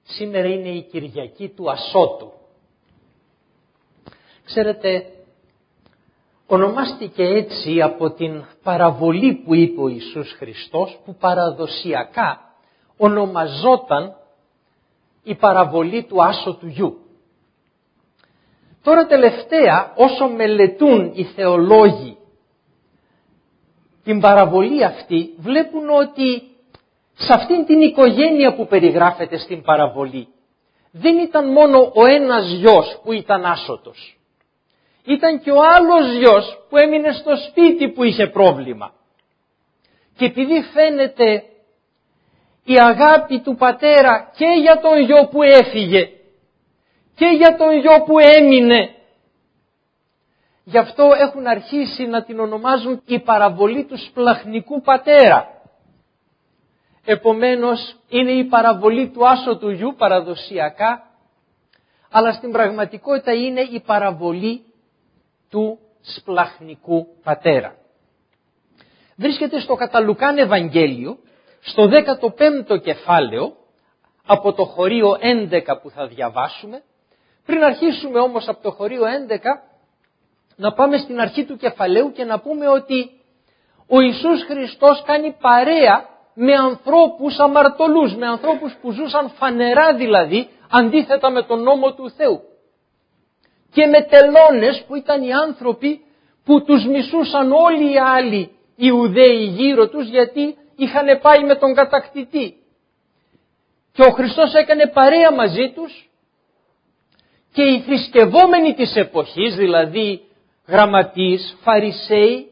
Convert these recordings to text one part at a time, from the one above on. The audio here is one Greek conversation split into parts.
Σήμερα είναι η Κυριακή του Ασώτου. Ξέρετε, ονομάστηκε έτσι από την παραβολή που είπε ο Ιησούς Χριστός, που παραδοσιακά ονομαζόταν η παραβολή του άσωτου γιου. Τώρα τελευταία, όσο μελετούν οι θεολόγοι την παραβολή αυτή, βλέπουν ότι σε αυτήν την οικογένεια που περιγράφεται στην παραβολή δεν ήταν μόνο ο ένας γιος που ήταν άσωτος. Ήταν και ο άλλος γιος που έμεινε στο σπίτι που είχε πρόβλημα. Και επειδή φαίνεται η αγάπη του πατέρα και για τον γιο που έφυγε και για τον γιο που έμεινε, γι' αυτό έχουν αρχίσει να την ονομάζουν η παραβολή του σπλαχνικού πατέρα. Επομένως είναι η παραβολή του άσωτου γιου παραδοσιακά, αλλά στην πραγματικότητα είναι η παραβολή του σπλαχνικού πατέρα. Βρίσκεται στο κατά Λουκάν Ευαγγέλιο, στο 15ο κεφάλαιο, από το χωρίο 11 που θα διαβάσουμε. Πριν αρχίσουμε όμως από το χωρίο 11, να πάμε στην αρχή του κεφαλαίου και να πούμε ότι ο Ιησούς Χριστός κάνει παρέα με ανθρώπους αμαρτωλούς, με ανθρώπους που ζούσαν φανερά δηλαδή, αντίθετα με τον νόμο του Θεού. Και με τελώνες που ήταν οι άνθρωποι που τους μισούσαν όλοι οι άλλοι Ιουδαίοι γύρω τους, γιατί είχαν πάει με τον κατακτητή. Και ο Χριστός έκανε παρέα μαζί τους και οι θρησκευόμενοι της εποχής, δηλαδή γραμματείς, φαρισαίοι,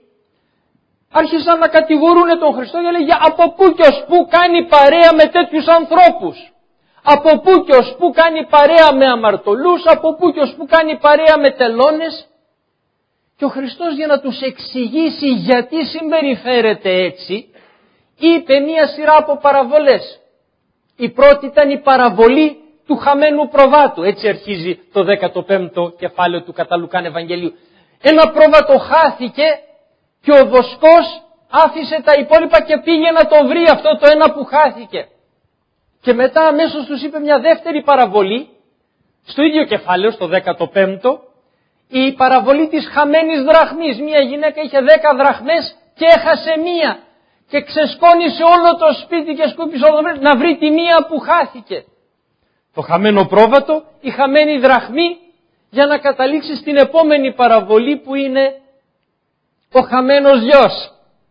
άρχισαν να κατηγορούν τον Χριστό και λέγε από πού και ως πού κάνει παρέα με τέτοιους ανθρώπους. Από πού και ως πού κάνει παρέα με αμαρτωλούς, από πού και ως πού κάνει παρέα με τελώνες. Και ο Χριστός, για να τους εξηγήσει γιατί συμπεριφέρεται έτσι, είπε μία σειρά από παραβολές. Η πρώτη ήταν η παραβολή του χαμένου προβάτου. Έτσι αρχίζει το 15ο κεφάλαιο του κατά Λουκάν Ευαγγελίου. Ένα πρόβατο χάθηκε και ο βοσκός άφησε τα υπόλοιπα και πήγε να το βρει αυτό το ένα που χάθηκε. Και μετά αμέσως τους είπε μια δεύτερη παραβολή, στο ίδιο κεφάλαιο, στο 15ο, η παραβολή της χαμένης δραχμής. Μια γυναίκα είχε 10 δραχμές και έχασε μία και ξεσκόνησε όλο το σπίτι και σκούπισε όλο να βρει τη μία που χάθηκε. Το χαμένο πρόβατο, η χαμένη δραχμή, για να καταλήξει στην επόμενη παραβολή που είναι ο χαμένος γιος.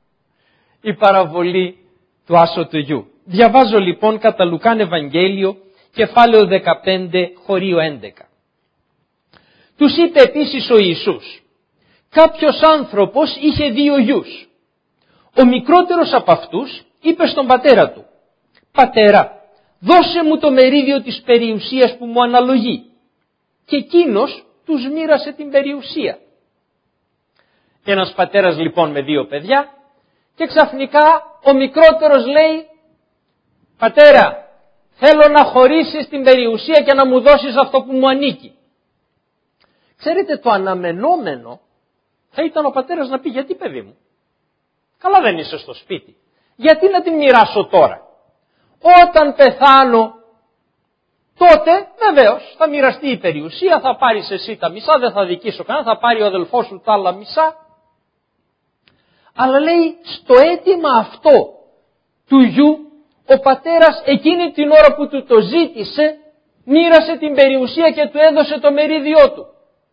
Η παραβολή του άσωτου γιου. Διαβάζω λοιπόν κατά Λουκάν Ευαγγέλιο, κεφάλαιο 15, χωρίο 11. Τους είπε επίσης ο Ιησούς, κάποιος άνθρωπος είχε 2 γιους. Ο μικρότερος από αυτούς είπε στον πατέρα του, πατέρα, δώσε μου το μερίδιο της περιουσίας που μου αναλογεί. Και εκείνος τους μοίρασε την περιουσία. Ένας πατέρας λοιπόν με 2 παιδιά και ξαφνικά ο μικρότερος λέει, πατέρα, θέλω να χωρίσεις την περιουσία και να μου δώσεις αυτό που μου ανήκει. Ξέρετε, το αναμενόμενο θα ήταν ο πατέρας να πει, γιατί παιδί μου, καλά δεν είσαι στο σπίτι, γιατί να την μοιράσω τώρα. Όταν πεθάνω, τότε βεβαίως θα μοιραστεί η περιουσία, θα πάρεις εσύ τα μισά, δεν θα δικήσω κανένα, θα πάρει ο αδελφός σου τα άλλα μισά. Αλλά λέει, στο αίτημα αυτό του γιου, ο πατέρας εκείνη την ώρα που του το ζήτησε, μοίρασε την περιουσία και του έδωσε το μερίδιό του.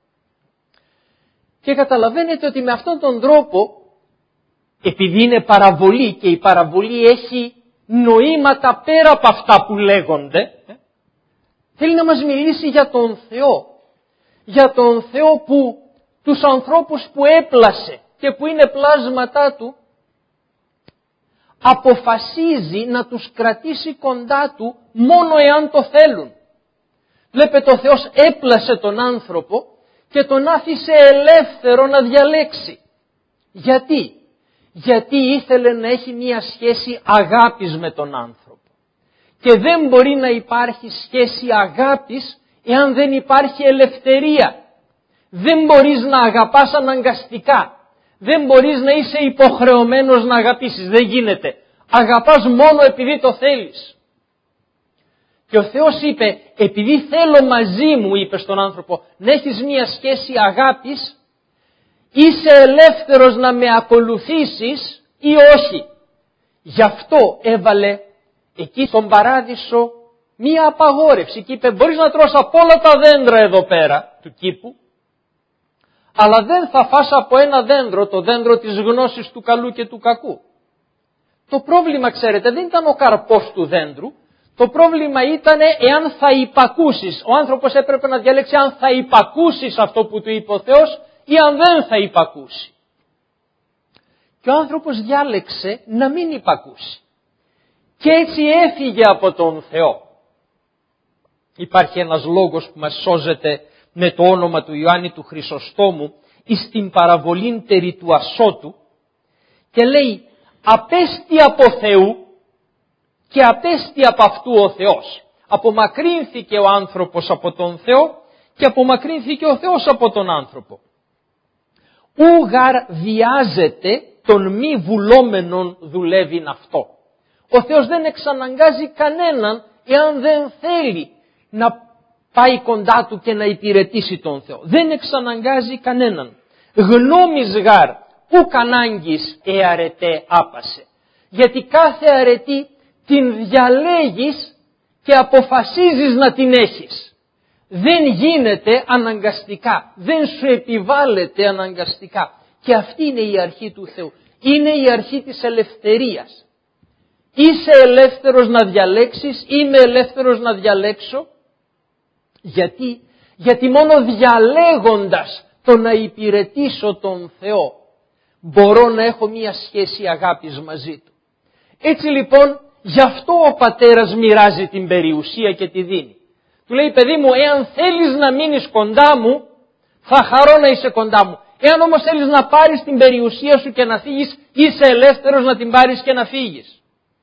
Και καταλαβαίνετε ότι με αυτόν τον τρόπο, επειδή είναι παραβολή και η παραβολή έχει νοήματα πέρα από αυτά που λέγονται, θέλει να μας μιλήσει για τον Θεό. Για τον Θεό που τους ανθρώπους που έπλασε και που είναι πλάσματά του, αποφασίζει να τους κρατήσει κοντά του μόνο εάν το θέλουν. Βλέπετε, ο Θεός έπλασε τον άνθρωπο και τον άφησε ελεύθερο να διαλέξει. Γιατί? Γιατί ήθελε να έχει μία σχέση αγάπης με τον άνθρωπο. Και δεν μπορεί να υπάρχει σχέση αγάπης εάν δεν υπάρχει ελευθερία. Δεν μπορείς να αγαπάς αναγκαστικά. Δεν μπορείς να είσαι υποχρεωμένος να αγαπήσεις. Δεν γίνεται. Αγαπάς μόνο επειδή το θέλεις. Και ο Θεός είπε, επειδή θέλω μαζί μου, είπε στον άνθρωπο, να έχεις μία σχέση αγάπης, είσαι ελεύθερος να με ακολουθήσεις ή όχι. Γι' αυτό έβαλε εκεί στον παράδεισο μία απαγόρευση και είπε, μπορείς να τρως από όλα τα δέντρα εδώ πέρα του κήπου, αλλά δεν θα φας από ένα δέντρο, το δέντρο της γνώσης του καλού και του κακού. Το πρόβλημα, ξέρετε, δεν ήταν ο καρπός του δέντρου, το πρόβλημα ήταν εάν θα υπακούσεις. Ο άνθρωπος έπρεπε να διαλέξει αν θα υπακούσεις αυτό που του είπε ο Θεός ή αν δεν θα υπακούσει. Και ο άνθρωπος διάλεξε να μην υπακούσει. Και έτσι έφυγε από τον Θεό. Υπάρχει ένας λόγος που μας σώζεται με το όνομα του Ιωάννη του Χρυσοστόμου εις την παραβολήν περί του ασώτου και λέει απέστη από Θεού και απέστη από αυτού ο Θεός. Απομακρύνθηκε ο άνθρωπος από τον Θεό και απομακρύνθηκε ο Θεός από τον άνθρωπο. Ούγαρ βιάζεται τον μη βουλόμενον δουλεύειν αυτό. Ο Θεός δεν εξαναγκάζει κανέναν εάν δεν θέλει να πάει κοντά του και να υπηρετήσει τον Θεό. Δεν εξαναγκάζει κανέναν. Γνώμης γαρ ουκ ανάγκης αρετέ άπασε. Γιατί κάθε αρετή την διαλέγεις και αποφασίζεις να την έχεις. Δεν γίνεται αναγκαστικά. Δεν σου επιβάλλεται αναγκαστικά. Και αυτή είναι η αρχή του Θεού. Είναι η αρχή της ελευθερίας. Είσαι ελεύθερος να διαλέξεις, είμαι ελεύθερος να διαλέξω. Γιατί μόνο διαλέγοντας το να υπηρετήσω τον Θεό μπορώ να έχω μία σχέση αγάπης μαζί Του. Έτσι λοιπόν γι' αυτό ο πατέρας μοιράζει την περιουσία και τη δίνει. Του λέει παιδί μου εάν θέλεις να μείνεις κοντά μου θα χαρώ να είσαι κοντά μου. Εάν όμως θέλεις να πάρεις την περιουσία σου και να φύγεις είσαι ελεύθερος να την πάρεις και να φύγεις.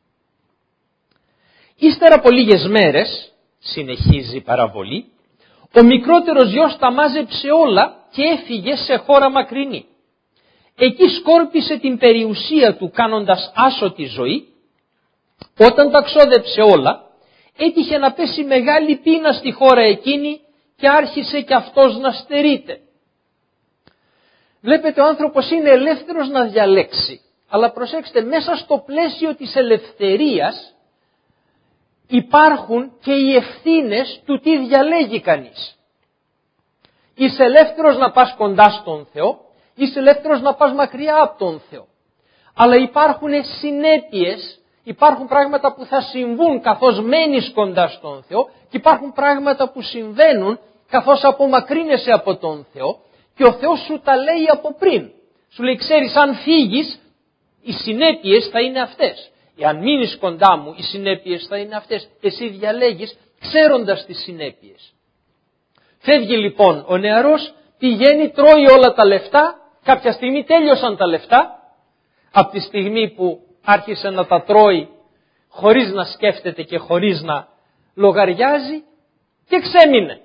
Ύστερα από λίγες μέρες, συνεχίζει η παραβολή, ο μικρότερος γιος τα μάζεψε όλα και έφυγε σε χώρα μακρινή. Εκεί σκόρπισε την περιουσία του κάνοντας άσωτη ζωή. Όταν τα ξόδεψε όλα, έτυχε να πέσει μεγάλη πείνα στη χώρα εκείνη και άρχισε και αυτός να στερείται. Βλέπετε ο άνθρωπος είναι ελεύθερος να διαλέξει. Αλλά προσέξτε, μέσα στο πλαίσιο της ελευθερίας υπάρχουν και οι ευθύνες του τι διαλέγει κανείς. Είσαι ελεύθερος να πας κοντά στον Θεό, είσαι ελεύθερος να πας μακριά από τον Θεό. Αλλά υπάρχουν συνέπειες, υπάρχουν πράγματα που θα συμβούν καθώς μένεις κοντά στον Θεό και υπάρχουν πράγματα που συμβαίνουν καθώς απομακρύνεσαι από τον Θεό και ο Θεός σου τα λέει από πριν. Σου λέει ξέρεις αν φύγεις οι συνέπειες θα είναι αυτές. Εάν μείνεις κοντά μου οι συνέπειες θα είναι αυτές. Εσύ διαλέγεις ξέροντας τις συνέπειες. Φεύγει λοιπόν ο νεαρός, πηγαίνει, τρώει όλα τα λεφτά, κάποια στιγμή τέλειωσαν τα λεφτά, από τη στιγμή που άρχισε να τα τρώει χωρίς να σκέφτεται και χωρίς να λογαριάζει και ξέμεινε.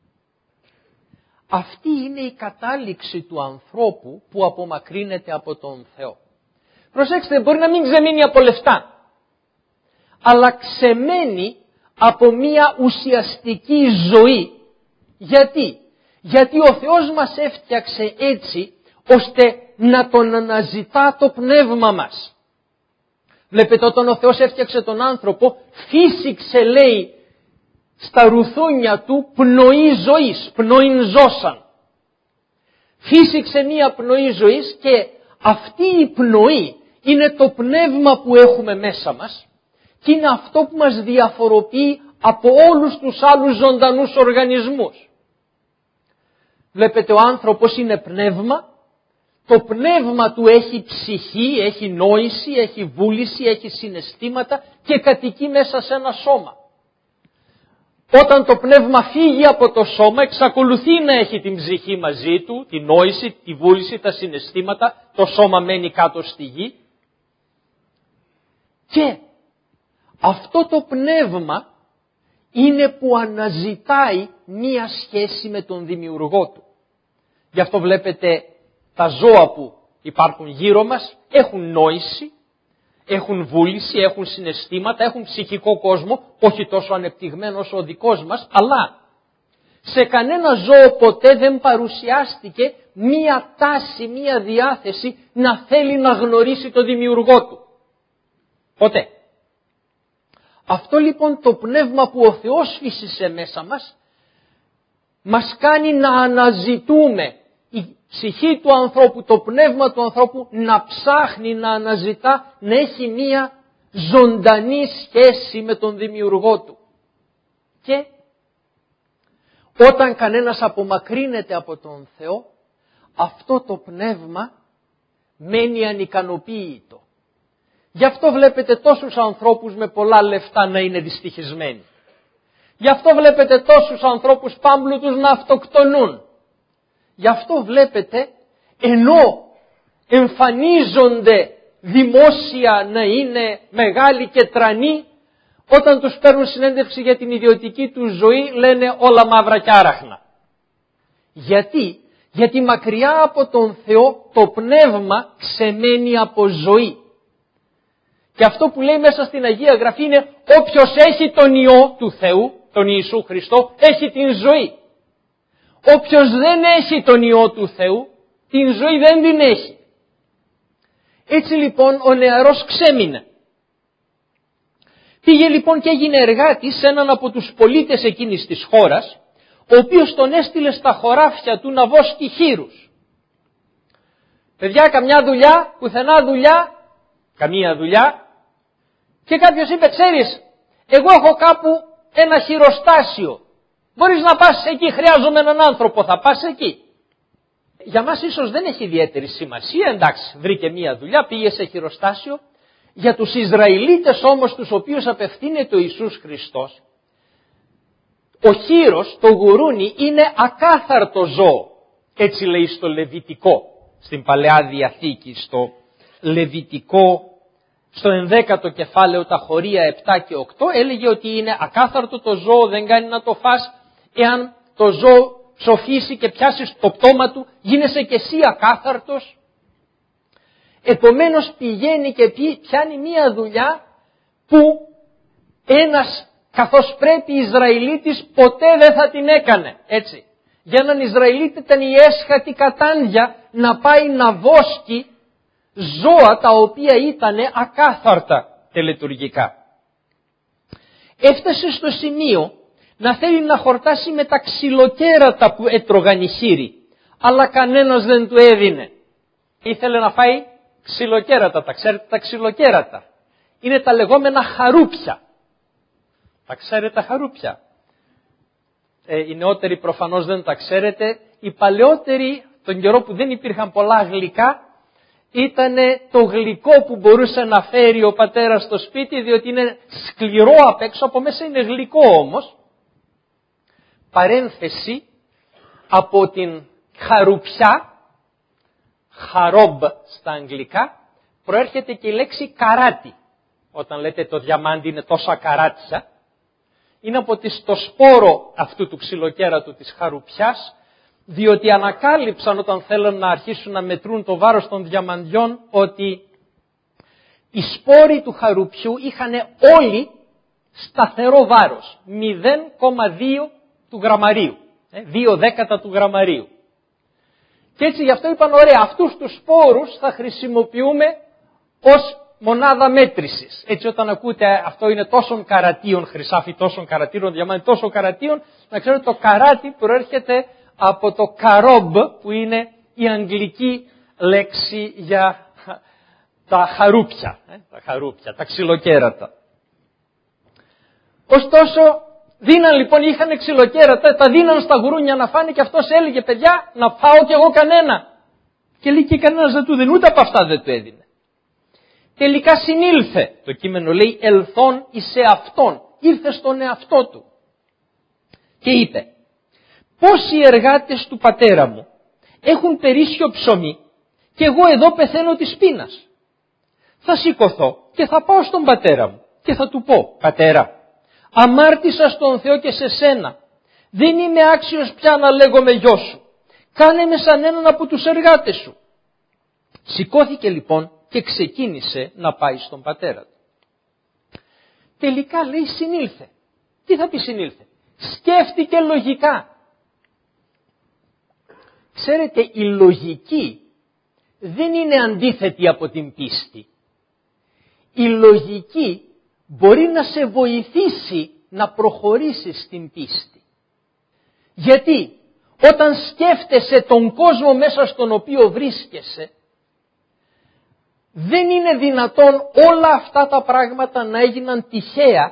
Αυτή είναι η κατάληξη του ανθρώπου που απομακρύνεται από τον Θεό. Προσέξτε, μπορεί να μην ξεμείνει από λεφτά, αλλά ξεμένει από μια ουσιαστική ζωή. Γιατί ο Θεός μας έφτιαξε έτσι ώστε να τον αναζητά το πνεύμα μας. Βλέπετε όταν ο Θεός έφτιαξε τον άνθρωπο φύσηξε λέει στα ρουθούνια του πνοή ζωής, πνοήν ζώσαν. Φύσηξε μία πνοή ζωής και αυτή η πνοή είναι το πνεύμα που έχουμε μέσα μας και είναι αυτό που μας διαφοροποιεί από όλους τους άλλους ζωντανούς οργανισμούς. Βλέπετε ο άνθρωπος είναι πνεύμα, το πνεύμα του έχει ψυχή, έχει νόηση, έχει βούληση, έχει συναισθήματα και κατοικεί μέσα σε ένα σώμα. Όταν το πνεύμα φύγει από το σώμα εξακολουθεί να έχει την ψυχή μαζί του, τη νόηση, τη βούληση, τα συναισθήματα, το σώμα μένει κάτω στη γη. Και αυτό το πνεύμα είναι που αναζητάει μία σχέση με τον δημιουργό του. Γι' αυτό βλέπετε τα ζώα που υπάρχουν γύρω μας έχουν νόηση, έχουν βούληση, έχουν συναισθήματα, έχουν ψυχικό κόσμο, όχι τόσο ανεπτυγμένο όσο ο δικός μας, αλλά σε κανένα ζώο ποτέ δεν παρουσιάστηκε μία τάση, μία διάθεση να θέλει να γνωρίσει τον δημιουργό του. Ποτέ. Αυτό λοιπόν το πνεύμα που ο Θεός φύσισε μέσα μας κάνει να αναζητούμε. Η ψυχή του ανθρώπου, το πνεύμα του ανθρώπου να ψάχνει, να αναζητά, να έχει μία ζωντανή σχέση με τον δημιουργό του. Και όταν κανένας απομακρύνεται από τον Θεό, αυτό το πνεύμα μένει ανικανοποίητο. Γι' αυτό βλέπετε τόσους ανθρώπους με πολλά λεφτά να είναι δυστυχισμένοι. Γι' αυτό βλέπετε τόσους ανθρώπους πάμπλουτους να αυτοκτονούν. Γι' αυτό βλέπετε, ενώ εμφανίζονται δημόσια να είναι μεγάλοι και τρανοί, όταν τους παίρνουν συνέντευξη για την ιδιωτική του ζωή λένε όλα μαύρα και άραχνα. Γιατί? Γιατί μακριά από τον Θεό το πνεύμα ξεμένει από ζωή. Και αυτό που λέει μέσα στην Αγία Γραφή είναι όποιος έχει τον Υιό του Θεού, τον Ιησού Χριστό, έχει την ζωή. Όποιος δεν έχει τον Υιό του Θεού, την ζωή δεν την έχει. Έτσι λοιπόν ο νεαρός ξέμεινε. Πήγε λοιπόν και έγινε εργάτης σε έναν από τους πολίτες εκείνης της χώρας, ο οποίος τον έστειλε στα χωράφια του να βόσκει χοίρους. Παιδιά, καμιά δουλειά, πουθενά δουλειά, καμία δουλειά. Και κάποιος είπε, ξέρεις, εγώ έχω κάπου ένα χειροστάσιο. Μπορείς να πας εκεί, χρειάζομαι έναν άνθρωπο, θα πας εκεί. Για μας ίσως δεν έχει ιδιαίτερη σημασία, εντάξει, βρήκε μία δουλειά, πήγε σε χειροστάσιο. Για τους Ισραηλίτες όμως, τους οποίους απευθύνεται ο Ιησούς Χριστός, ο χοίρος, το γουρούνι, είναι ακάθαρτο ζώο. Έτσι λέει στο Λεβιτικό, στην Παλαιά Διαθήκη, στο Λεβιτικό, στο 11ο κεφάλαιο, τα χωρία 7 και 8, έλεγε ότι είναι ακάθαρτο το ζώο, δεν κάνει να το φας. Εάν το ζώο ψοφήσει και πιάσεις το πτώμα του, γίνεσαι και εσύ ακάθαρτος. Επομένως πηγαίνει και πιάνει μία δουλειά που ένας καθώς πρέπει Ισραηλίτης ποτέ δεν θα την έκανε. Έτσι. Για έναν Ισραηλίτη ήταν η έσχατη κατάντια να πάει να βόσκει ζώα τα οποία ήταν ακάθαρτα τελετουργικά. Έφτασε στο σημείο να θέλει να χορτάσει με τα ξυλοκέρατα που έτρωγαν οι χοίροι, αλλά κανένας δεν του έδινε. Ήθελε να φάει ξυλοκέρατα, τα ξέρετε τα ξυλοκέρατα. Είναι τα λεγόμενα χαρούπια. Τα ξέρετε τα χαρούπια. Οι νεότεροι προφανώς δεν τα ξέρετε. Οι παλαιότεροι, τον καιρό που δεν υπήρχαν πολλά γλυκά, ήταν το γλυκό που μπορούσε να φέρει ο πατέρας στο σπίτι, διότι είναι σκληρό απ' έξω, από μέσα είναι γλυκό όμως. Παρένθεση, από την χαρουπιά, χαρόμπ στα αγγλικά, προέρχεται και η λέξη καράτι. Όταν λέτε το διαμάντι είναι τόσα καράτια, είναι από το σπόρο αυτού του ξυλοκέρατου της χαρουπιάς, διότι ανακάλυψαν όταν θέλουν να αρχίσουν να μετρούν το βάρος των διαμαντιών ότι οι σπόροι του χαρουπιού είχαν όλοι σταθερό βάρος, 0,2 του γραμμαρίου, 2 δέκατα του γραμμαρίου. Και έτσι γι' αυτό είπαν, ωραία, αυτούς τους σπόρους θα χρησιμοποιούμε ως μονάδα μέτρησης. Έτσι όταν ακούτε αυτό είναι τόσων καρατίων χρυσάφι, τόσων καρατίων διαμάντι, τόσων καρατίων, να ξέρετε το καράτι προέρχεται από το καρόμπ που είναι η αγγλική λέξη για τα χαρούπια, τα ξυλοκέρατα. Ωστόσο, δίναν λοιπόν, είχαν ξυλοκέρατα, τα δίναν στα γουρούνια να φάνε και αυτός έλεγε, παιδιά, να φάω κι εγώ κανένα. Και λέει και κανένας δεν του δίνει, ούτε από αυτά δεν του έδινε. Τελικά συνήλθε, το κείμενο λέει, ελθόν εις εαυτόν, ήρθε στον εαυτό του. Και είπε, πόσοι εργάτες του πατέρα μου έχουν περίσσιο ψωμί και εγώ εδώ πεθαίνω της πείνας. Θα σηκωθώ και θα πάω στον πατέρα μου και θα του πω, πατέρα, αμάρτησα στον Θεό και σε σένα. Δεν είμαι άξιος πια να λέγομαι γιος σου. Κάνε με σαν έναν από τους εργάτες σου. Σηκώθηκε λοιπόν και ξεκίνησε να πάει στον πατέρα του. Τελικά λέει συνήλθε. Τι θα πει συνήλθε? Σκέφτηκε λογικά. Ξέρετε, η λογική δεν είναι αντίθετη από την πίστη. Η λογική μπορεί να σε βοηθήσει να προχωρήσεις στην πίστη. Γιατί όταν σκέφτεσαι τον κόσμο μέσα στον οποίο βρίσκεσαι, δεν είναι δυνατόν όλα αυτά τα πράγματα να έγιναν τυχαία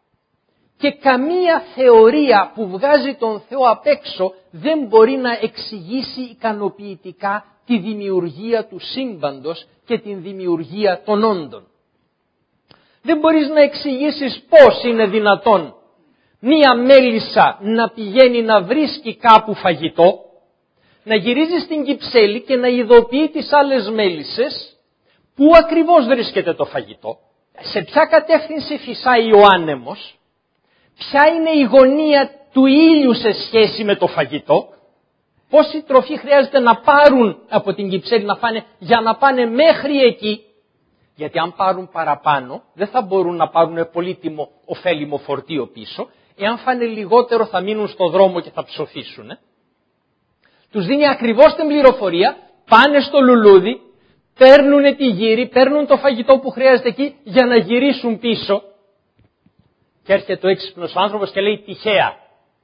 και καμία θεωρία που βγάζει τον Θεό απ' έξω δεν μπορεί να εξηγήσει ικανοποιητικά τη δημιουργία του σύμπαντος και την δημιουργία των όντων. Δεν μπορείς να εξηγήσεις πώς είναι δυνατόν μία μέλισσα να πηγαίνει να βρίσκει κάπου φαγητό, να γυρίζει στην Κυψέλη και να ειδοποιεί τις άλλες μέλισσες πού ακριβώς βρίσκεται το φαγητό, σε ποια κατεύθυνση φυσάει ο άνεμος, ποια είναι η γωνία του ήλιου σε σχέση με το φαγητό, πόση τροφή χρειάζεται να πάρουν από την Κυψέλη να φάνε για να πάνε μέχρι εκεί, γιατί αν πάρουν παραπάνω δεν θα μπορούν να πάρουν πολύτιμο ωφέλιμο φορτίο πίσω, εάν φάνε λιγότερο θα μείνουν στο δρόμο και θα ψοφήσουν. Τους δίνει ακριβώς την πληροφορία, πάνε στο λουλούδι, παίρνουν τη γύρι, παίρνουν το φαγητό που χρειάζεται εκεί για να γυρίσουν πίσω. Και έρχεται ο έξυπνος άνθρωπος και λέει τυχαία.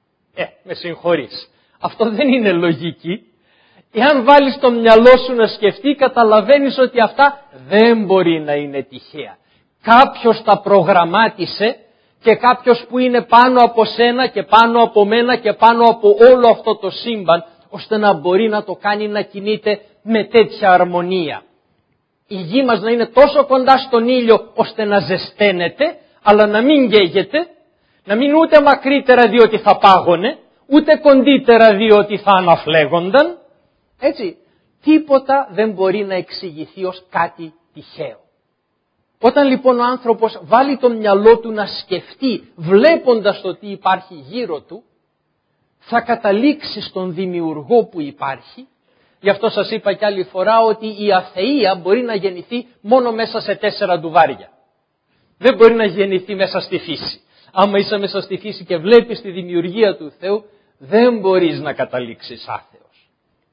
Με συγχωρείς. Αυτό δεν είναι λογική. Εάν βάλεις το μυαλό σου να σκεφτεί, καταλαβαίνεις ότι αυτά δεν μπορεί να είναι τυχαία. Κάποιος τα προγραμμάτισε και κάποιος που είναι πάνω από σένα και πάνω από μένα και πάνω από όλο αυτό το σύμπαν, ώστε να μπορεί να το κάνει να κινείται με τέτοια αρμονία. Η γη μας να είναι τόσο κοντά στον ήλιο ώστε να ζεσταίνεται, αλλά να μην καίγεται, να μην ούτε μακρύτερα διότι θα πάγωνε, ούτε κοντύτερα διότι θα αναφλέγονταν. Έτσι, τίποτα δεν μπορεί να εξηγηθεί ως κάτι τυχαίο. Όταν λοιπόν ο άνθρωπος βάλει το μυαλό του να σκεφτεί βλέποντας το τι υπάρχει γύρω του, θα καταλήξει στον δημιουργό που υπάρχει. Γι' αυτό σας είπα κι άλλη φορά ότι η αθεία μπορεί να γεννηθεί μόνο μέσα σε 4 ντουβάρια. Δεν μπορεί να γεννηθεί μέσα στη φύση. Άμα είσαι μέσα στη φύση και βλέπεις τη δημιουργία του Θεού, δεν μπορείς να καταλήξεις άθεος.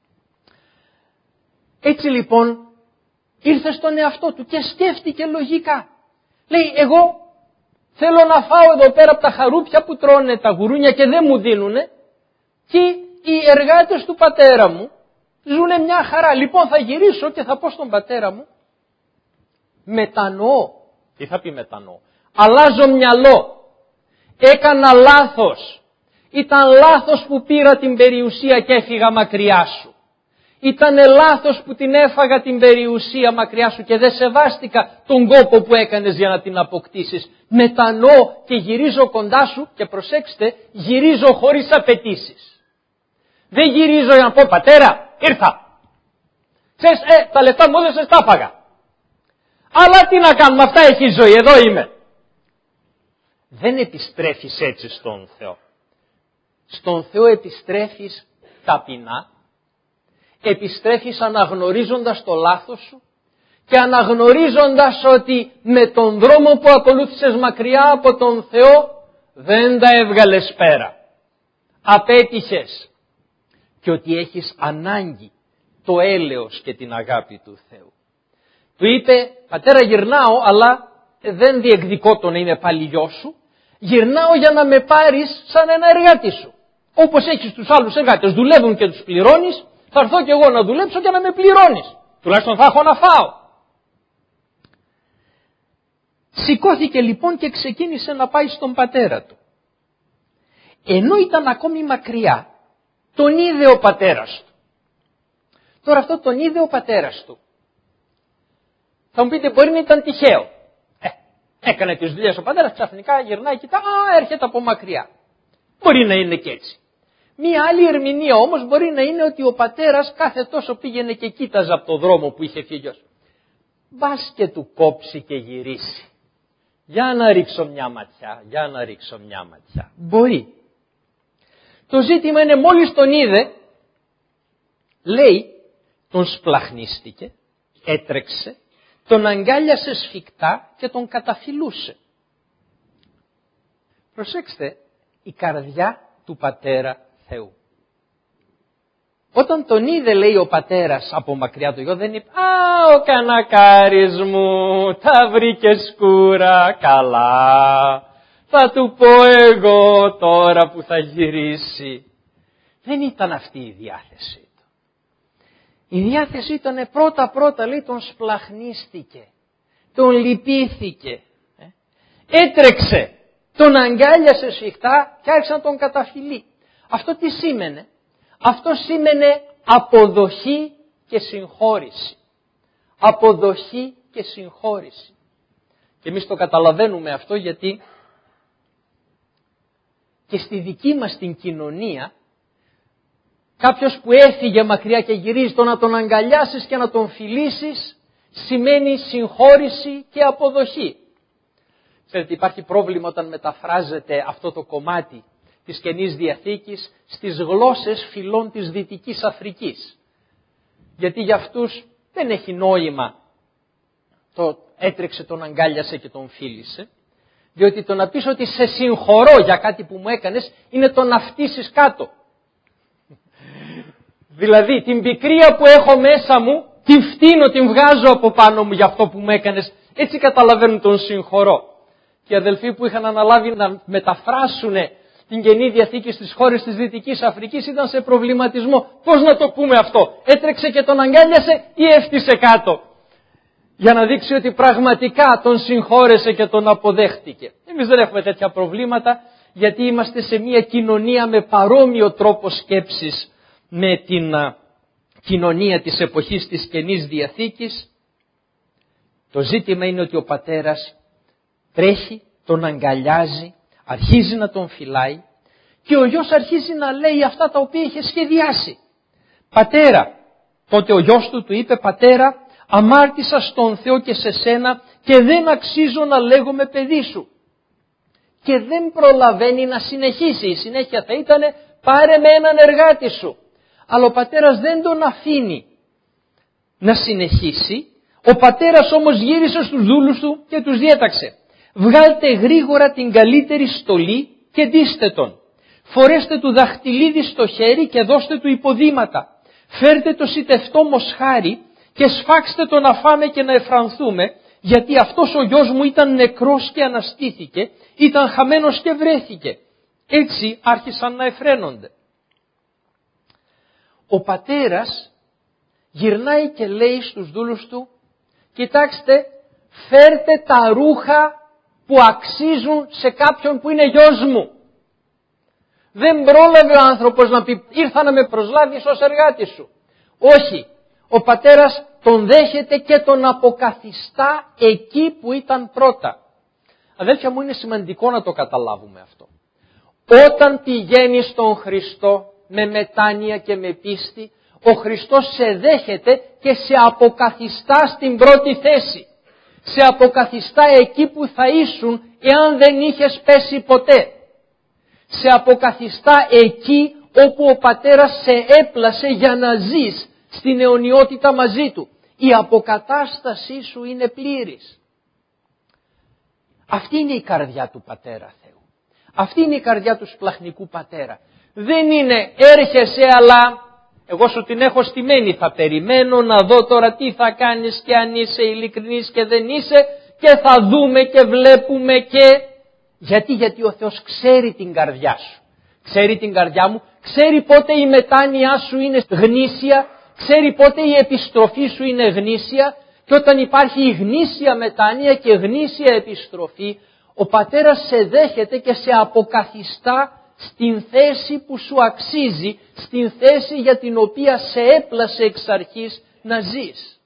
Έτσι λοιπόν ήρθε στον εαυτό του και σκέφτηκε λογικά. Λέει, εγώ θέλω να φάω εδώ πέρα από τα χαρούπια που τρώνε τα γουρούνια και δεν μου δίνουνε, και οι εργάτες του πατέρα μου ζουνε μια χαρά. Λοιπόν θα γυρίσω και θα πω στον πατέρα μου, μετανοώ. Τι θα πει μετανοώ? Αλλάζω μυαλό. Έκανα λάθος. Ήταν λάθος που πήρα την περιουσία και έφυγα μακριά σου. Ήτανε λάθος που την έφαγα την περιουσία μακριά σου και δεν σεβάστηκα τον κόπο που έκανες για να την αποκτήσεις. Μετανοώ και γυρίζω κοντά σου και προσέξτε, γυρίζω χωρίς απαιτήσεις. Δεν γυρίζω για να πω πατέρα, ήρθα. Ξέρεις, τα λεφτά μου έδωσες, τα έφαγα. Αλλά τι να κάνουμε, αυτά έχει ζωή, εδώ είμαι. Δεν επιστρέφεις έτσι στον Θεό. Στον Θεό επιστρέφεις ταπεινά, επιστρέφεις αναγνωρίζοντας το λάθος σου και αναγνωρίζοντας ότι με τον δρόμο που ακολούθησες μακριά από τον Θεό δεν τα έβγαλες πέρα. Απέτυχες και ότι έχεις ανάγκη το έλεος και την αγάπη του Θεού. Του είπε, πατέρα γυρνάω, αλλά δεν διεκδικώ το να είμαι πάλι γιος σου. Γυρνάω για να με πάρεις σαν ένα εργάτη σου. Όπως έχεις τους άλλους εργάτες, δουλεύουν και τους πληρώνεις, θα έρθω και εγώ να δουλέψω και να με πληρώνεις. Τουλάχιστον θα έχω να φάω. Σηκώθηκε λοιπόν και ξεκίνησε να πάει στον πατέρα του. Ενώ ήταν ακόμη μακριά, τον είδε ο πατέρας του. Τώρα αυτό τον είδε ο πατέρας του. Θα μου πείτε, μπορεί να ήταν τυχαίο. Έκανε τις δουλειές ο πατέρας, ξαφνικά γυρνάει, κοιτά, έρχεται από μακριά. Μπορεί να είναι και έτσι. Μία άλλη ερμηνεία όμως μπορεί να είναι ότι ο πατέρας κάθε τόσο πήγαινε και κοίταζε από το δρόμο που είχε φύγει. Μπας και του κόψει και γυρίσει. Για να ρίξω μια ματιά, για να ρίξω μια ματιά. Μπορεί. Το ζήτημα είναι μόλις τον είδε, λέει, τον σπλαχνίστηκε, έτρεξε, τον αγκάλιασε σφιχτά και τον καταφυλούσε. Προσέξτε, η καρδιά του Πατέρα Θεού. Όταν τον είδε, λέει ο πατέρας από μακριά το γιο, δεν είπε «Α, ο κανακάρης μου, τα βρήκε σκούρα, καλά, θα του πω εγώ τώρα που θα γυρίσει». Δεν ήταν αυτή η διάθεσή του. Η διάθεσή ήταν πρώτα, λέει, τον σπλαχνίστηκε, τον λυπήθηκε, έτρεξε, τον αγκάλιασε σφιχτά και άρχισε να τον καταφυλεί. Αυτό τι σήμαινε? Αυτό σήμαινε αποδοχή και συγχώρηση. Αποδοχή και συγχώρηση. Και εμείς το καταλαβαίνουμε αυτό γιατί και στη δική μας την κοινωνία κάποιος που έφυγε μακριά και γυρίζει, το να τον αγκαλιάσεις και να τον φιλήσεις σημαίνει συγχώρηση και αποδοχή. Ξέρετε, υπάρχει πρόβλημα όταν μεταφράζεται αυτό το κομμάτι της Καινής Διαθήκης στις γλώσσες φυλών της Δυτικής Αφρικής. Γιατί για αυτούς δεν έχει νόημα το έτρεξε, τον αγκάλιασε και τον φίλησε. Διότι το να πεις ότι σε συγχωρώ για κάτι που μου έκανες είναι το να φτύσεις κάτω. Δηλαδή την πικρία που έχω μέσα μου την φτύνω, την βγάζω από πάνω μου για αυτό που μου έκανες. Έτσι καταλαβαίνουν τον συγχωρώ. Και οι αδελφοί που είχαν αναλάβει να μεταφράσουν την Καινή Διαθήκη στις χώρες της Δυτικής Αφρικής ήταν σε προβληματισμό. Πώς να το πούμε αυτό? Έτρεξε και τον αγκάλιασε ή έφτισε κάτω? Για να δείξει ότι πραγματικά τον συγχώρεσε και τον αποδέχτηκε. Εμείς δεν έχουμε τέτοια προβλήματα γιατί είμαστε σε μια κοινωνία με παρόμοιο τρόπο σκέψης με την κοινωνία της εποχής της Καινής Διαθήκης. Το ζήτημα είναι ότι ο πατέρας τρέχει, τον αγκαλιάζει, αρχίζει να τον φυλάει και ο γιος αρχίζει να λέει αυτά τα οποία είχε σχεδιάσει. «Πατέρα», τότε ο γιος του είπε «Πατέρα, αμάρτησα στον Θεό και σε σένα και δεν αξίζω να λέγομαι παιδί σου». Και δεν προλαβαίνει να συνεχίσει. Η συνέχεια θα ήταν «Πάρε με έναν εργάτη σου». Αλλά ο πατέρας δεν τον αφήνει να συνεχίσει. Ο πατέρας όμως γύρισε στους δούλους του και τους διέταξε «Βγάλτε γρήγορα την καλύτερη στολή και ντύστε τον. Φορέστε του δαχτυλίδι στο χέρι και δώστε του υποδήματα. Φέρτε το σιτευτό μοσχάρι και σφάξτε το να φάμε και να εφρανθούμε, γιατί αυτός ο γιος μου ήταν νεκρός και αναστήθηκε, ήταν χαμένος και βρέθηκε». Έτσι άρχισαν να εφραίνονται. Ο πατέρας γυρνάει και λέει στους δούλους του «Κοιτάξτε, φέρτε τα ρούχα που αξίζουν σε κάποιον που είναι γιος μου». Δεν πρόλαβε ο άνθρωπος να πει «Ήρθα να με προσλάβεις ως εργάτη σου». Όχι, ο πατέρας τον δέχεται και τον αποκαθιστά εκεί που ήταν πρώτα. Αδέλφια μου, είναι σημαντικό να το καταλάβουμε αυτό. Όταν πηγαίνεις στον Χριστό με μετάνοια και με πίστη, ο Χριστός σε δέχεται και σε αποκαθιστά στην πρώτη θέση. Σε αποκαθιστά εκεί που θα ήσουν εάν δεν είχες πέσει ποτέ. Σε αποκαθιστά εκεί όπου ο πατέρας σε έπλασε για να ζεις στην αιωνιότητα μαζί του. Η αποκατάστασή σου είναι πλήρης. Αυτή είναι η καρδιά του Πατέρα Θεού. Αυτή είναι η καρδιά του σπλαχνικού πατέρα. Δεν είναι έρχεσαι αλλά εγώ σου την έχω στημένη, θα περιμένω να δω τώρα τι θα κάνεις και αν είσαι ειλικρινής και δεν είσαι και θα δούμε και βλέπουμε και... Γιατί ο Θεός ξέρει την καρδιά σου, ξέρει την καρδιά μου, ξέρει πότε η μετάνοιά σου είναι γνήσια, ξέρει πότε η επιστροφή σου είναι γνήσια και όταν υπάρχει η γνήσια μετάνοια και γνήσια επιστροφή, ο πατέρας σε δέχεται και σε αποκαθιστά στην θέση που σου αξίζει, στην θέση για την οποία σε έπλασε εξ αρχής να ζεις.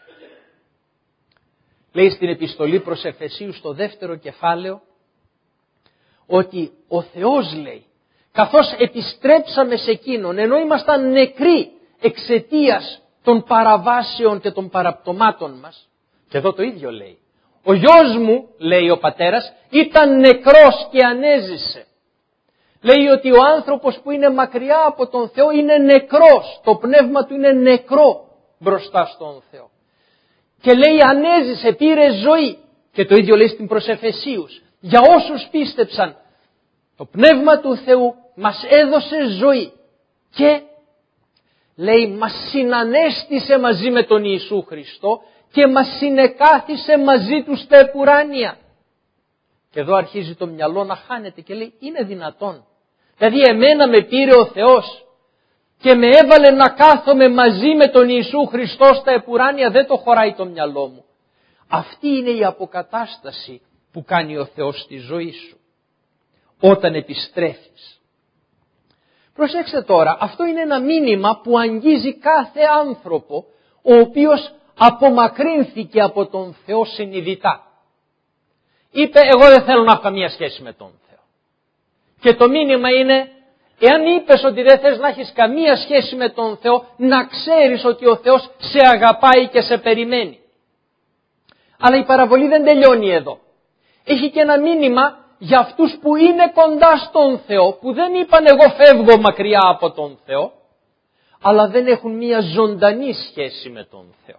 Λέει στην επιστολή προς Εφεσίους στο 2ο κεφάλαιο ότι ο Θεός, λέει, καθώς επιστρέψαμε σε Εκείνον, ενώ ήμασταν νεκροί εξαιτίας των παραβάσεων και των παραπτωμάτων μας, και εδώ το ίδιο λέει, ο γιος μου, λέει ο πατέρας, ήταν νεκρός και ανέζησε. Λέει ότι ο άνθρωπος που είναι μακριά από τον Θεό είναι νεκρός. Το πνεύμα του είναι νεκρό μπροστά στον Θεό. Και λέει ανέζησε, πήρε ζωή. Και το ίδιο λέει στην προς Εφεσίους. Για όσους πίστεψαν, το Πνεύμα του Θεού μας έδωσε ζωή. Και λέει μας συνανέστησε μαζί με τον Ιησού Χριστό και μας συνεκάθισε μαζί του στα επουράνια. Και εδώ αρχίζει το μυαλό να χάνεται και λέει είναι δυνατόν. Δηλαδή εμένα με πήρε ο Θεός και με έβαλε να κάθομαι μαζί με τον Ιησού Χριστό στα επουράνια, δεν το χωράει το μυαλό μου. Αυτή είναι η αποκατάσταση που κάνει ο Θεός στη ζωή σου. Όταν επιστρέφεις. Προσέξτε τώρα, αυτό είναι ένα μήνυμα που αγγίζει κάθε άνθρωπο ο οποίος απομακρύνθηκε από τον Θεό συνειδητά. Είπε εγώ δεν θέλω να έχω καμία σχέση με τον Θεό. Και το μήνυμα είναι, εάν είπες ότι δεν θες να έχεις καμία σχέση με τον Θεό, να ξέρεις ότι ο Θεός σε αγαπάει και σε περιμένει. Αλλά η παραβολή δεν τελειώνει εδώ. Έχει και ένα μήνυμα για αυτούς που είναι κοντά στον Θεό, που δεν είπαν εγώ φεύγω μακριά από τον Θεό, αλλά δεν έχουν μια ζωντανή σχέση με τον Θεό.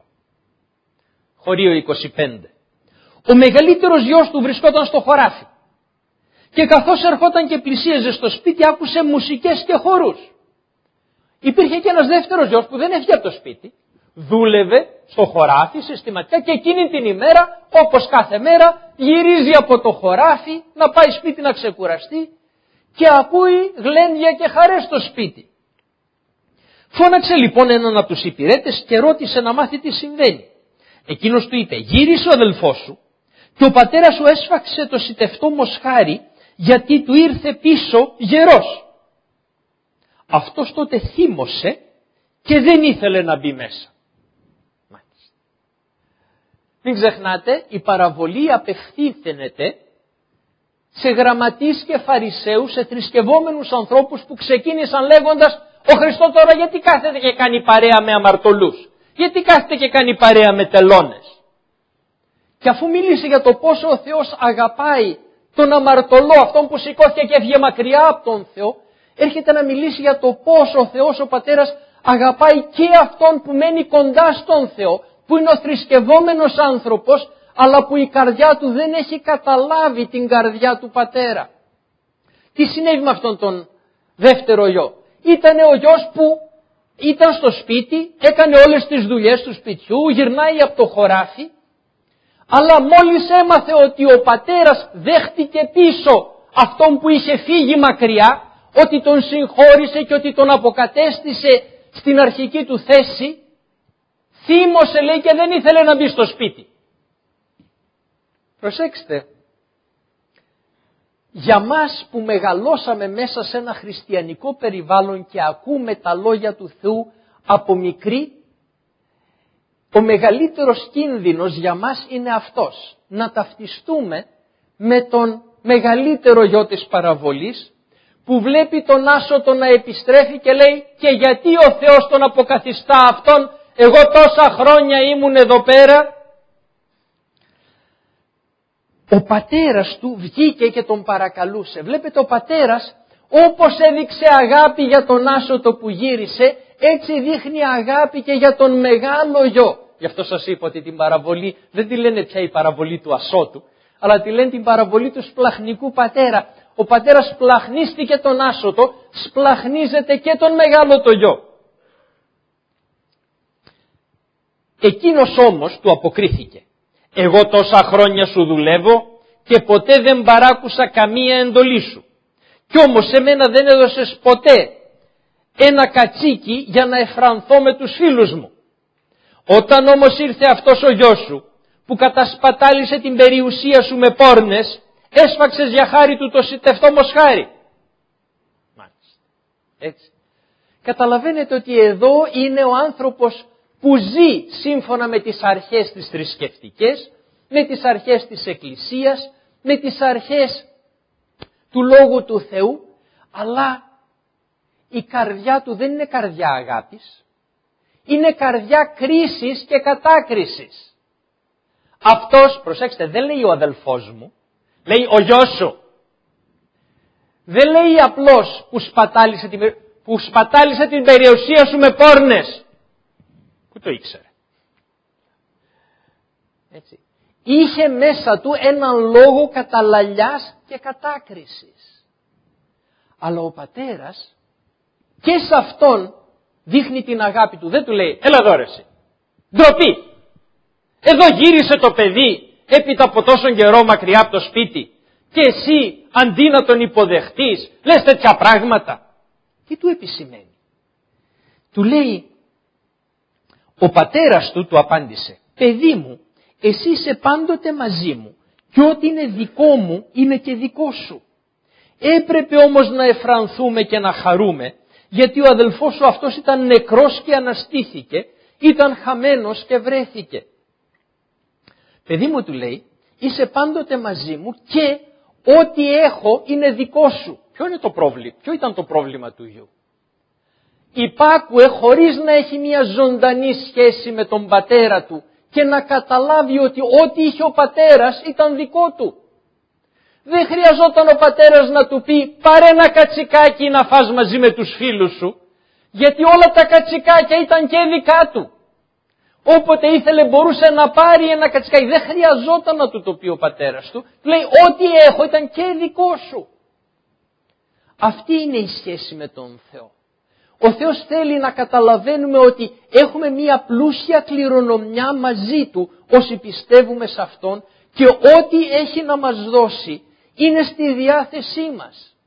Χωρίο 25. Ο μεγαλύτερος γιος του βρισκόταν στο χωράφι και καθώς ερχόταν και πλησίαζε στο σπίτι άκουσε μουσικές και χορούς. Υπήρχε και ένας δεύτερος γιος που δεν έφυγε από το σπίτι, δούλευε στο χωράφι συστηματικά και εκείνη την ημέρα, όπως κάθε μέρα, γυρίζει από το χωράφι να πάει σπίτι να ξεκουραστεί και ακούει γλέντια και χαρές στο σπίτι. Φώναξε λοιπόν έναν από τους υπηρέτες και ρώτησε να μάθει τι συμβαίνει. Εκείνος του είπε, γύρισε ο αδελφός σου και ο πατέρας σου έσφαξε το σιτευτό μοσχάρι γιατί του ήρθε πίσω γερός. Αυτός τότε θύμωσε και δεν ήθελε να μπει μέσα. Μάλιστα. Μην ξεχνάτε, η παραβολή απευθύνεται σε γραμματείς και φαρισαίους, σε θρησκευόμενους ανθρώπους που ξεκίνησαν λέγοντας ο Χριστός τώρα γιατί κάθεται και κάνει παρέα με αμαρτωλούς, γιατί κάθεται και κάνει παρέα με τελώνες. Και αφού μίλησε για το πόσο ο Θεός αγαπάει τον αμαρτωλό, αυτόν που σηκώθηκε και έφυγε μακριά από τον Θεό, έρχεται να μιλήσει για το πόσο ο Θεός ο Πατέρας αγαπάει και αυτόν που μένει κοντά στον Θεό, που είναι ο θρησκευόμενος άνθρωπος, αλλά που η καρδιά του δεν έχει καταλάβει την καρδιά του Πατέρα. Τι συνέβη με αυτόν τον δεύτερο γιο? Ήτανε ο γιος που ήταν στο σπίτι, έκανε όλες τις δουλειές του σπιτιού, γυρνάει από το χωράφι, αλλά μόλις έμαθε ότι ο πατέρας δέχτηκε πίσω αυτόν που είχε φύγει μακριά, ότι τον συγχώρησε και ότι τον αποκατέστησε στην αρχική του θέση, θύμωσε λέει και δεν ήθελε να μπει στο σπίτι. Προσέξτε, για μας που μεγαλώσαμε μέσα σε ένα χριστιανικό περιβάλλον και ακούμε τα λόγια του Θεού από μικρή, ο μεγαλύτερος κίνδυνος για μας είναι αυτός, να ταυτιστούμε με τον μεγαλύτερο γιο της παραβολής, που βλέπει τον άσωτο να επιστρέφει και λέει και γιατί ο Θεός τον αποκαθιστά αυτόν, εγώ τόσα χρόνια ήμουν εδώ πέρα. Ο πατέρας του βγήκε και τον παρακαλούσε. Βλέπετε, ο πατέρας όπως έδειξε αγάπη για τον άσωτο που γύρισε, έτσι δείχνει αγάπη και για τον μεγάλο γιο. Γι' αυτό σας είπα ότι την παραβολή δεν τη λένε πια η παραβολή του ασώτου, αλλά τη λένε την παραβολή του σπλαχνικού πατέρα. Ο πατέρας σπλαχνίστηκε τον άσωτο, σπλαχνίζεται και τον μεγάλο το γιο. Εκείνος όμως του αποκρίθηκε. Εγώ τόσα χρόνια σου δουλεύω και ποτέ δεν παράκουσα καμία εντολή σου. Κι όμως εμένα δεν έδωσες ποτέ ένα κατσίκι για να εφρανθώ με τους φίλους μου. Όταν όμως ήρθε αυτός ο γιος σου που κατασπατάλησε την περιουσία σου με πόρνες, έσφαξες για χάρη του το σιτευτό μοσχάρι. Μάλιστα. Έτσι. Καταλαβαίνετε ότι εδώ είναι ο άνθρωπος που ζει σύμφωνα με τις αρχές τις θρησκευτικές, με τις αρχές της Εκκλησίας, με τις αρχές του Λόγου του Θεού, αλλά η καρδιά του δεν είναι καρδιά αγάπης, είναι καρδιά κρίσης και κατάκρισης. Αυτός, προσέξτε, δεν λέει ο αδελφός μου, λέει ο γιος σου. Δεν λέει απλώς που σπατάλησε την περιουσία σου με πόρνες. Πού το ήξερε? Έτσι. Είχε μέσα του έναν λόγο καταλαλιάς και κατάκρισης. Αλλά ο πατέρας και σε αυτόν δείχνει την αγάπη του. Δεν του λέει, έλα εδώ ρε εσύ, ντροπή. Εδώ γύρισε το παιδί έπειτα από τόσον καιρό μακριά από το σπίτι και εσύ αντί να τον υποδεχτείς λες τέτοια πράγματα. Τι του επισημαίνει? Του λέει, ο πατέρας του απάντησε, παιδί μου, εσύ είσαι πάντοτε μαζί μου και ό,τι είναι δικό μου είναι και δικό σου. Έπρεπε όμως να εφρανθούμε και να χαρούμε, γιατί ο αδελφός σου αυτός ήταν νεκρός και αναστήθηκε, ήταν χαμένος και βρέθηκε. Παιδί μου, του λέει, είσαι πάντοτε μαζί μου και ό,τι έχω είναι δικό σου. Ποιο ήταν το πρόβλημα του γιου? Υπάκουε χωρίς να έχει μια ζωντανή σχέση με τον πατέρα του και να καταλάβει ότι ό,τι είχε ο πατέρας ήταν δικό του. Δεν χρειαζόταν ο πατέρας να του πει πάρε ένα κατσικάκι να φας μαζί με τους φίλους σου, γιατί όλα τα κατσικάκια ήταν και δικά του. Όποτε ήθελε μπορούσε να πάρει ένα κατσικάκι. Δεν χρειαζόταν να του το πει ο πατέρας του. Του λέει ό,τι έχω ήταν και δικό σου. Αυτή είναι η σχέση με τον Θεό. Ο Θεός θέλει να καταλαβαίνουμε ότι έχουμε μία πλούσια κληρονομιά μαζί Του όσοι πιστεύουμε σε Αυτόν και ό,τι έχει να μας δώσει είναι στη διάθεσή μας.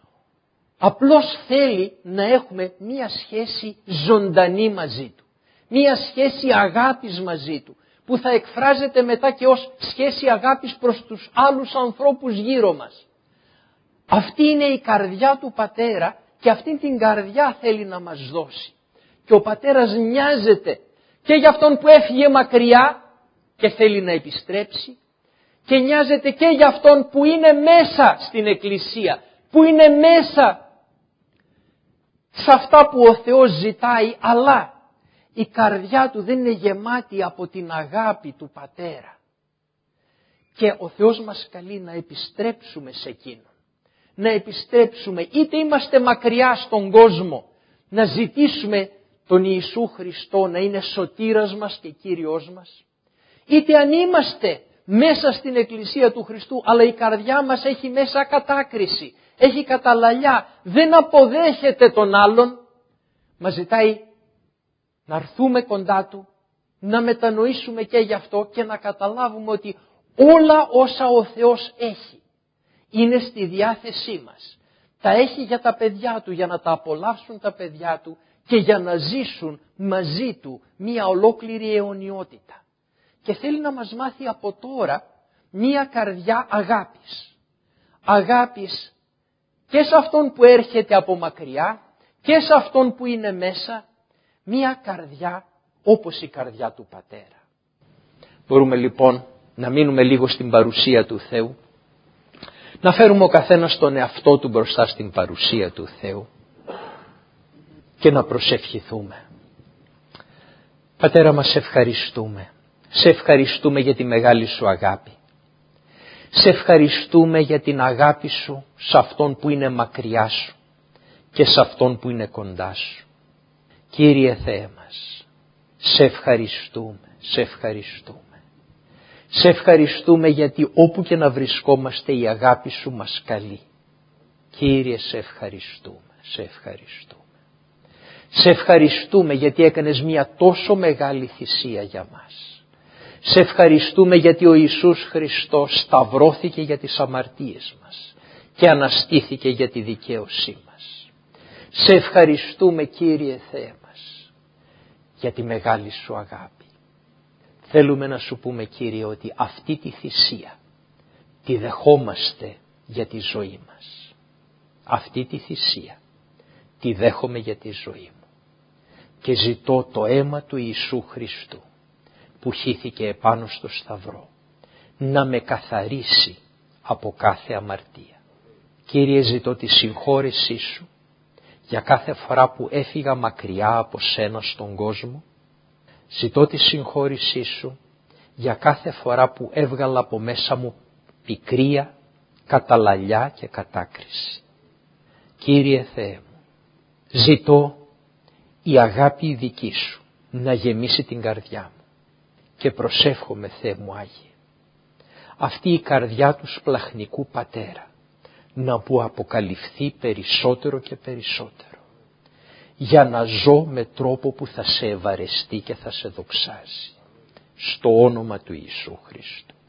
Απλώς θέλει να έχουμε μία σχέση ζωντανή μαζί Του. Μία σχέση αγάπης μαζί Του που θα εκφράζεται μετά και ως σχέση αγάπης προς τους άλλους ανθρώπους γύρω μας. Αυτή είναι η καρδιά του Πατέρα και αυτήν την καρδιά θέλει να μας δώσει. Και ο πατέρας νοιάζεται και για αυτόν που έφυγε μακριά και θέλει να επιστρέψει και νοιάζεται και για αυτόν που είναι μέσα στην εκκλησία, που είναι μέσα σε αυτά που ο Θεός ζητάει, αλλά η καρδιά του δεν είναι γεμάτη από την αγάπη του Πατέρα. Και ο Θεός μας καλεί να επιστρέψουμε σε Εκείνον. Να επιστρέψουμε, είτε είμαστε μακριά στον κόσμο, να ζητήσουμε τον Ιησού Χριστό να είναι σωτήρας μας και Κύριος μας, είτε αν είμαστε μέσα στην Εκκλησία του Χριστού, αλλά η καρδιά μας έχει μέσα κατάκριση, έχει καταλαλιά, δεν αποδέχεται τον άλλον, μας ζητάει να έρθουμε κοντά Του, να μετανοήσουμε και γι' αυτό και να καταλάβουμε ότι όλα όσα ο Θεός έχει είναι στη διάθεσή μας. Τα έχει για τα παιδιά Του, για να τα απολαύσουν τα παιδιά Του και για να ζήσουν μαζί Του μία ολόκληρη αιωνιότητα. Και θέλει να μας μάθει από τώρα μία καρδιά αγάπης. Αγάπης και σε αυτόν που έρχεται από μακριά και σε αυτόν που είναι μέσα. Μία καρδιά όπως η καρδιά του Πατέρα. Μπορούμε λοιπόν να μείνουμε λίγο στην παρουσία του Θεού. Να φέρουμε ο καθένας τον εαυτό του μπροστά στην παρουσία του Θεού και να προσευχηθούμε. Πατέρα μας, σε ευχαριστούμε. Σε ευχαριστούμε για τη μεγάλη Σου αγάπη. Σε ευχαριστούμε για την αγάπη Σου σε αυτόν που είναι μακριά Σου και σε αυτόν που είναι κοντά Σου. Κύριε Θεέ μας, σε ευχαριστούμε, σε ευχαριστούμε. Σε ευχαριστούμε γιατί όπου και να βρισκόμαστε η αγάπη Σου μας καλεί. Κύριε, σε ευχαριστούμε, σε ευχαριστούμε. Σε ευχαριστούμε γιατί έκανες μια τόσο μεγάλη θυσία για μας. Σε ευχαριστούμε γιατί ο Ιησούς Χριστός σταυρώθηκε για τις αμαρτίες μας και αναστήθηκε για τη δικαίωσή μας. Σε ευχαριστούμε, Κύριε Θεέ μας, για τη μεγάλη Σου αγάπη. Θέλουμε να Σου πούμε, Κύριε, ότι αυτή τη θυσία τη δεχόμαστε για τη ζωή μας. Αυτή τη θυσία τη δέχομαι για τη ζωή μου. Και ζητώ το αίμα του Ιησού Χριστού που χύθηκε επάνω στο σταυρό να με καθαρίσει από κάθε αμαρτία. Κύριε, ζητώ τη συγχώρεσή Σου για κάθε φορά που έφυγα μακριά από Σένα στον κόσμο. Ζητώ τη συγχώρεσή Σου για κάθε φορά που έβγαλα από μέσα μου πικρία, καταλαλιά και κατάκριση. Κύριε Θεέ μου, ζητώ η αγάπη δική Σου να γεμίσει την καρδιά μου και προσεύχομαι, Θεέ μου Άγιε, αυτή η καρδιά του σπλαχνικού πατέρα να μου αποκαλυφθεί περισσότερο και περισσότερο, για να ζω με τρόπο που θα σε ευαρεστεί και θα σε δοξάζει. Στο όνομα του Ιησού Χριστού.